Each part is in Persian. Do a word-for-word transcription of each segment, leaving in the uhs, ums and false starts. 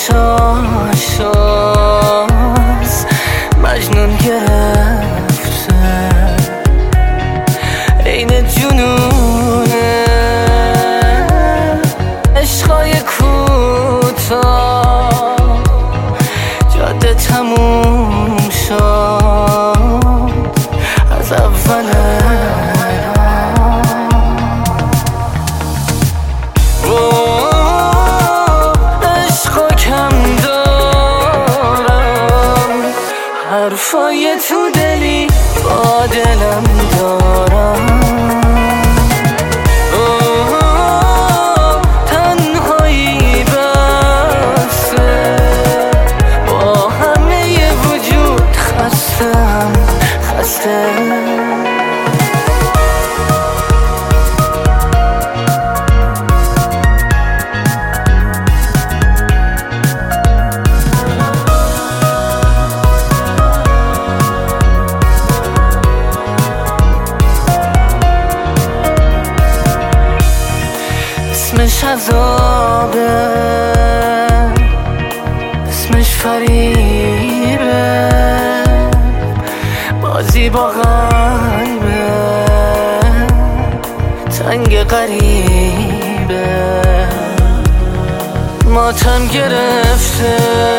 چشاشاز مجنون گرفته، این جنونه عشقای کوتاه جاده تموم شد از اوله. حرفای تو دلی با دلم دارم، تنهایی بسه با همه وجود خستم خسته. اسمش عذابه، اسمش فریبه، بازی با قلبه تنگ غریبه، ماتم گرفته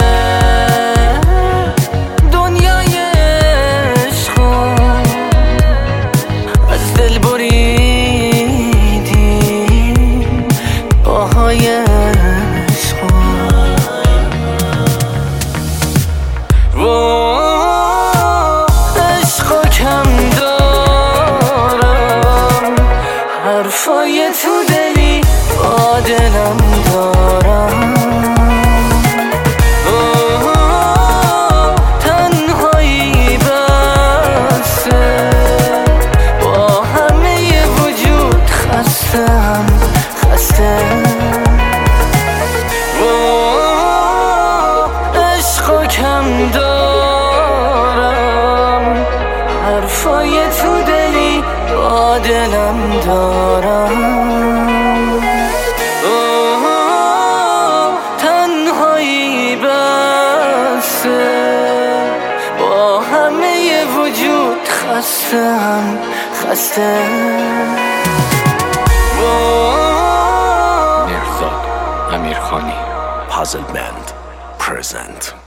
دنیای عشقو از دل بریده های عشقو. عشقو کم دارم، حرفای تو دلی با دلم دارم، تنهایی بسه با همه وجود خستم خسته. کم دارم، حرفای تو دلی با دلم دارم، تنهایی بسه با همه وجود خستم خسته. مهرزاد امیرخانی، پازل بند present.